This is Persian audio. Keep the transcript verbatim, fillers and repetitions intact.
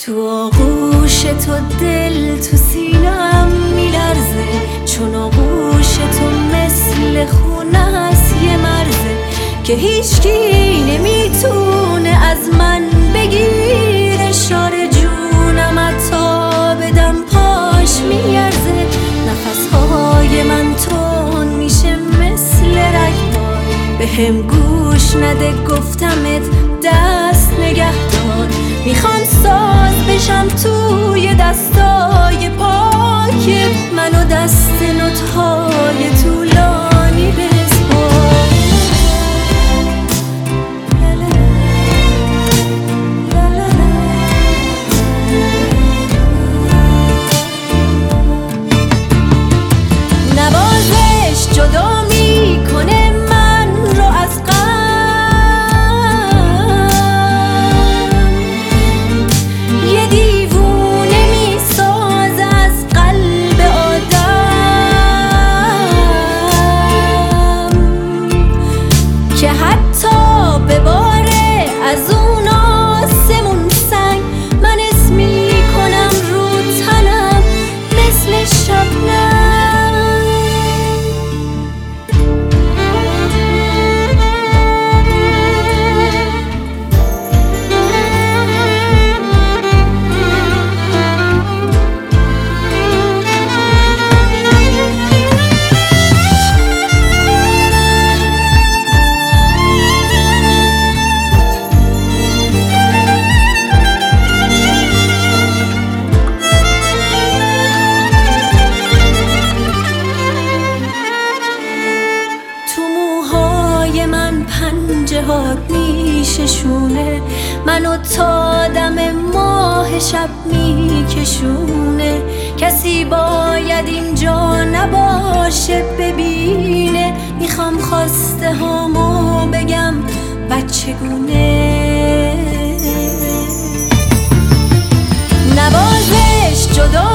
تو آغوش تو دل تو سینم میلرزه، چون آغوش تو مثل خونه هست یه مرزه که هیچکی نمیتونه از من بگیره. اشاره جونم حتی بدم پاش میارزه، نفسهای من تون میشه مثل رگبار. به هم گوش نده گفتمت دست نگه دار، میخوام ساز بشم توی دستای پاکت، منو دست نوت‌های طولانی بسپار. نوازش جدا میکنه من رو از که حتی به باره از اون آسمون سنگ من اسم میکنم رو تنم مثل شبنم. پنجه هات میششونه منو تا دم ماه شب میکشونه. کسی باید اینجا نباشه ببینه، میخوام خواسته هامو بگم بچگونه. نوازش جدا